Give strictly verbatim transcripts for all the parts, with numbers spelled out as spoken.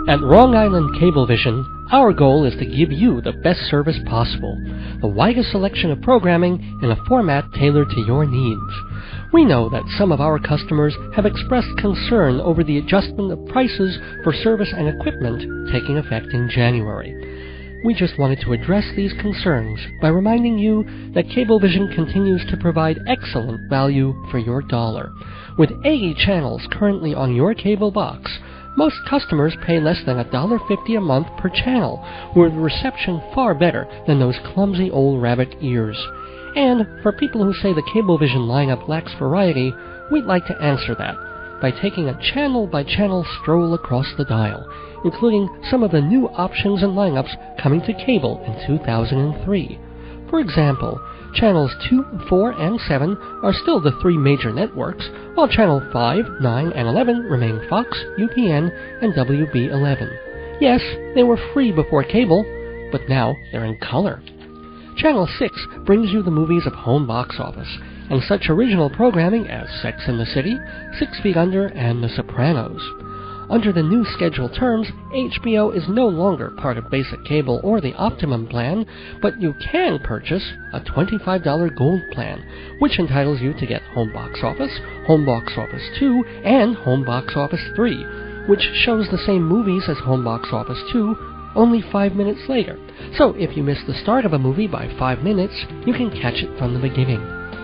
At Long Island Cablevision, our goal is to give you the best service possible, the widest selection of programming in a format tailored to your needs. We know that some of our customers have expressed concern over the adjustment of prices for service and equipment taking effect in January. We just wanted to address these concerns by reminding you that Cablevision continues to provide excellent value for your dollar. With eighty channels currently on your cable box, most customers pay less than one dollar fifty a month per channel, with reception far better than those clumsy old rabbit ears. And for people who say the Cablevision lineup lacks variety, we'd like to answer that by taking a channel-by-channel stroll across the dial, including some of the new options and lineups coming to cable in two thousand three. For example, channels two, four, and seven are still the three major networks, while channel five, nine, and eleven remain Fox, U P N, and W B eleven. Yes, they were free before cable, but now they're in color. Channel six brings you the movies of home box office, and such original programming as Sex and the City, Six Feet Under, and The Sopranos. Under the new schedule terms, H B O is no longer part of basic cable or the Optimum plan, but you can purchase a twenty-five dollar Gold plan, which entitles you to get Home Box Office, Home Box Office two, and Home Box Office three, which shows the same movies as Home Box Office two, only five minutes later. So if you miss the start of a movie by five minutes, you can catch it from the beginning.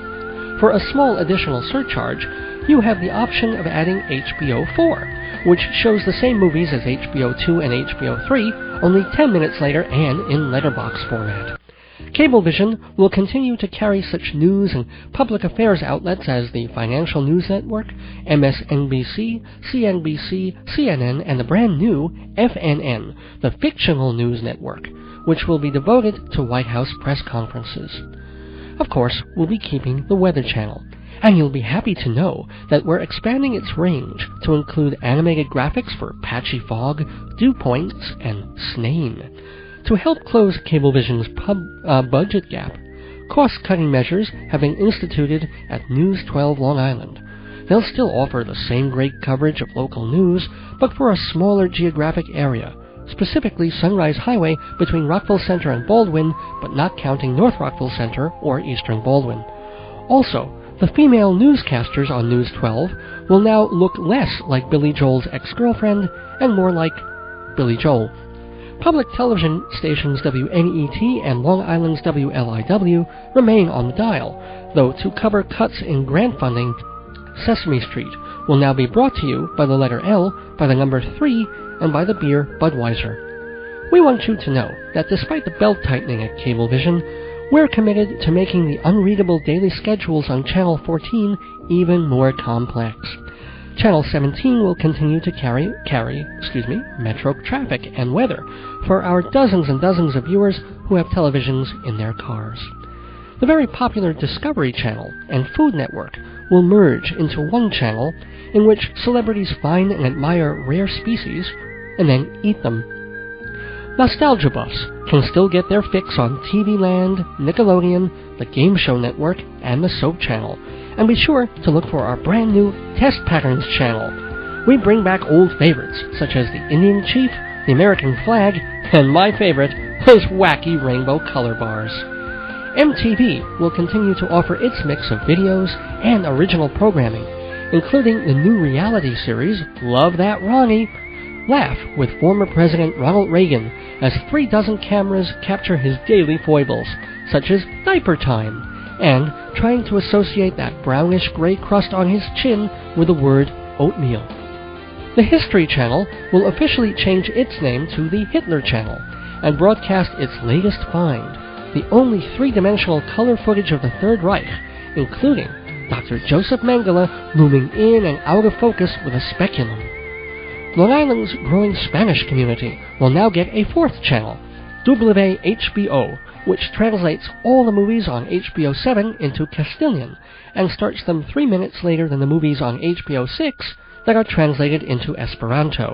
For a small additional surcharge, you have the option of adding H B O four, which shows the same movies as H B O two and H B O three, only ten minutes later and in letterbox format. Cablevision will continue to carry such news and public affairs outlets as the Financial News Network, M S N B C, C N B C, C N N, and the brand new F N N, the Fictional News Network, which will be devoted to White House press conferences. Of course, we'll be keeping the Weather Channel, and you'll be happy to know that we're expanding its range to include animated graphics for patchy fog, dew points, and Snane. To help close Cablevision's pub, uh, budget gap, cost-cutting measures have been instituted at News twelve Long Island. They'll still offer the same great coverage of local news, but for a smaller geographic area, specifically Sunrise Highway between Rockville Center and Baldwin, but not counting North Rockville Center or Eastern Baldwin. Also, the female newscasters on News twelve will now look less like Billy Joel's ex-girlfriend and more like Billy Joel. Public television stations W N E T and Long Island's W L I W remain on the dial, though to cover cuts in grant funding, Sesame Street will now be brought to you by the letter L, by the number three, and by the beer Budweiser. We want you to know that despite the belt-tightening at Cablevision, we're committed to making the unreadable daily schedules on Channel fourteen even more complex. Channel seventeen will continue to carry, carry, excuse me, metro traffic and weather for our dozens and dozens of viewers who have televisions in their cars. The very popular Discovery Channel and Food Network will merge into one channel in which celebrities find and admire rare species and then eat them. Nostalgia buffs can still get their fix on T V Land, Nickelodeon, the Game Show Network, and the Soap Channel. And be sure to look for our brand new Test Patterns channel. We bring back old favorites, such as the Indian Chief, the American Flag, and my favorite, those wacky rainbow color bars. M T V will continue to offer its mix of videos and original programming, including the new reality series, Love That Ronnie. Laugh with former President Ronald Reagan as three dozen cameras capture his daily foibles, such as diaper time, and trying to associate that brownish-gray crust on his chin with the word oatmeal. The History Channel will officially change its name to the Hitler Channel and broadcast its latest find, the only three-dimensional color footage of the Third Reich, including Doctor Joseph Mengele looming in and out of focus with a speculum. Long Island's growing Spanish community will now get a fourth channel, W H B O, which translates all the movies on H B O seven into Castilian and starts them three minutes later than the movies on H B O six that are translated into Esperanto.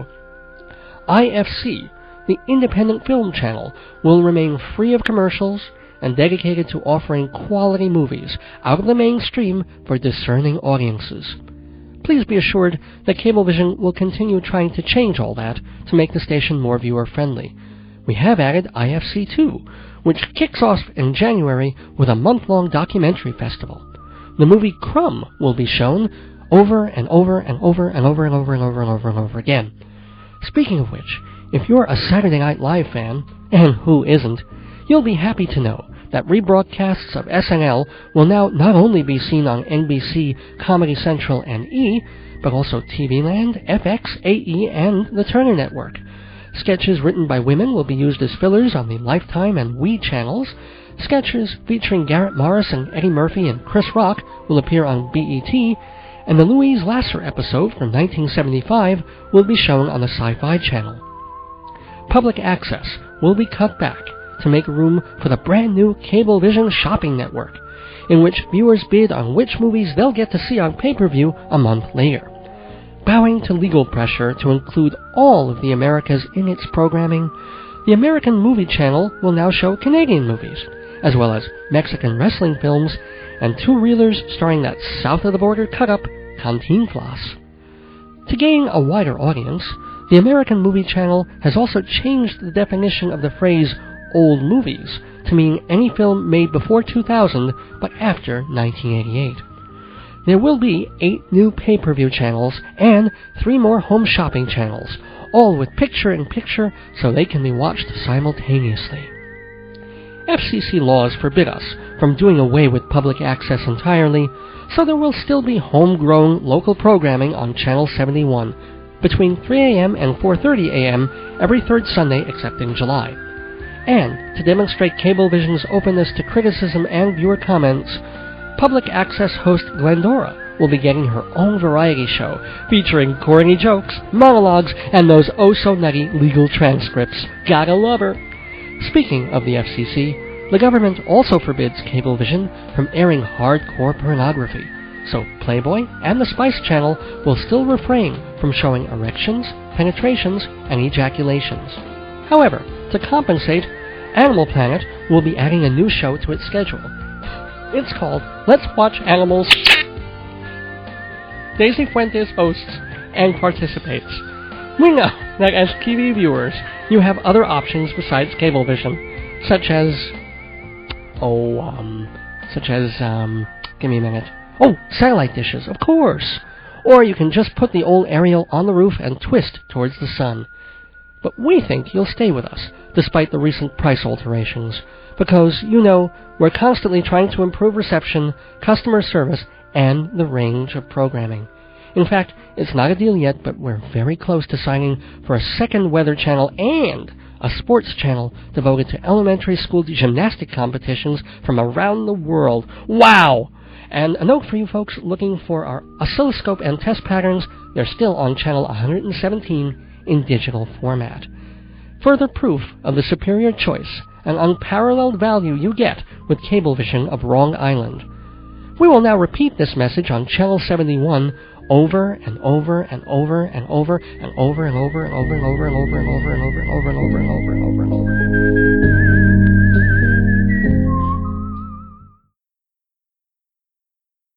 I F C, the Independent Film Channel, will remain free of commercials and dedicated to offering quality movies out of the mainstream for discerning audiences. please be assured that Cablevision will continue trying to change all that to make the station more viewer-friendly. We have added I F C two, which kicks off in January with a month-long documentary festival. The movie Crumb will be shown over and over and over and over and over and over and over and over again. Speaking of which, if you're a Saturday Night Live fan, and who isn't, you'll be happy to know that rebroadcasts of S N L will now not only be seen on N B C, Comedy Central, and E, but also T V Land, F X, A E, and the Turner Network. Sketches written by women will be used as fillers on the Lifetime and We channels. Sketches featuring Garrett Morris and Eddie Murphy and Chris Rock will appear on B E T, and the Louise Lasser episode from nineteen seventy-five will be shown on the Sci-Fi Channel. Public access will be cut back to make room for the brand new Cablevision Shopping Network, in which viewers bid on which movies they'll get to see on pay-per-view a month later. Bowing to legal pressure to include all of the Americas in its programming, the American Movie Channel will now show Canadian movies, as well as Mexican wrestling films and two-reelers starring that south-of-the-border cut-up, Cantinflas. To gain a wider audience, the American Movie Channel has also changed the definition of the phrase old movies to mean any film made before two thousand but after nineteen eighty-eight. There will be eight new pay-per-view channels and three more home shopping channels, all with picture-in-picture so they can be watched simultaneously. F C C laws forbid us from doing away with public access entirely, so there will still be homegrown local programming on Channel seventy-one between three a.m. and four thirty a.m. every third Sunday except in July. And to demonstrate Cablevision's openness to criticism and viewer comments, public access host Glendora will be getting her own variety show featuring corny jokes, monologues, and those oh-so-nutty legal transcripts. Gotta love her! Speaking of the F C C, the government also forbids Cablevision from airing hardcore pornography, so Playboy and the Spice Channel will still refrain from showing erections, penetrations, and ejaculations. However, to compensate, Animal Planet will be adding a new show to its schedule. It's called Let's Watch Animals. Daisy Fuentes hosts and participates. We know that as T V viewers, you have other options besides Cablevision, such as, oh, um, such as, um, give me a minute. Oh, satellite dishes, of course. Or you can just put the old aerial on the roof and twist towards the sun. But we think you'll stay with us, despite the recent price alterations, because, you know, we're constantly trying to improve reception, customer service, and the range of programming. In fact, it's not a deal yet, but we're very close to signing for a second weather channel and a sports channel devoted to elementary school gymnastic competitions from around the world. Wow! And a note for you folks looking for our oscilloscope and test patterns, they're still on channel one hundred seventeen in digital format. Further proof of the superior choice and unparalleled value you get with Cablevision of Wrong Island. We will now repeat this message on channel seventy-one over and over and over and over and over and over and over and over and over and over and over and over and over and over and over and over and over.